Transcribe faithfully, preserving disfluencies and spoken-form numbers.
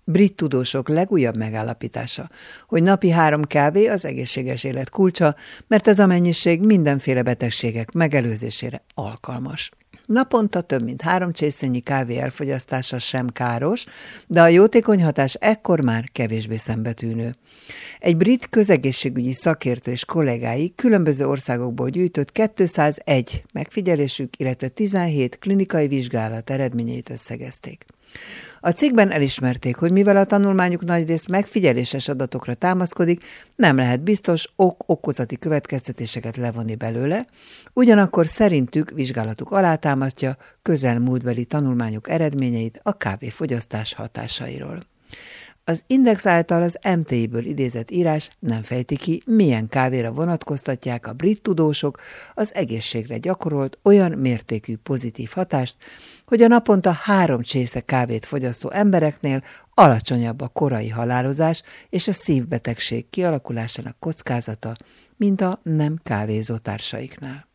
Brit tudósok legújabb megállapítása, hogy napi három kávé az egészséges élet kulcsa, mert ez a mennyiség mindenféle betegségek megelőzésére alkalmas. Naponta több mint három csészényi kávé elfogyasztása sem káros, de a jótékony hatás ekkor már kevésbé szembetűnő. Egy brit közegészségügyi szakértő és kollégái különböző országokból gyűjtött kétszázegy megfigyelésük, illetve tizenhét klinikai vizsgálat eredményeit összegezték. A cikkben elismerték, hogy mivel a tanulmányuk nagyrészt megfigyeléses adatokra támaszkodik, nem lehet biztos ok-okozati következtetéseket levonni belőle, ugyanakkor szerintük vizsgálatuk alátámasztja közelmúltbeli tanulmányok eredményeit a kávéfogyasztás hatásairól. Az Index által az em té i-ből idézett írás nem fejti ki, milyen kávéra vonatkoztatják a brit tudósok az egészségre gyakorolt olyan mértékű pozitív hatást, hogy a naponta három csésze kávét fogyasztó embereknél alacsonyabb a korai halálozás és a szívbetegség kialakulásának kockázata, mint a nem kávézó társaiknál.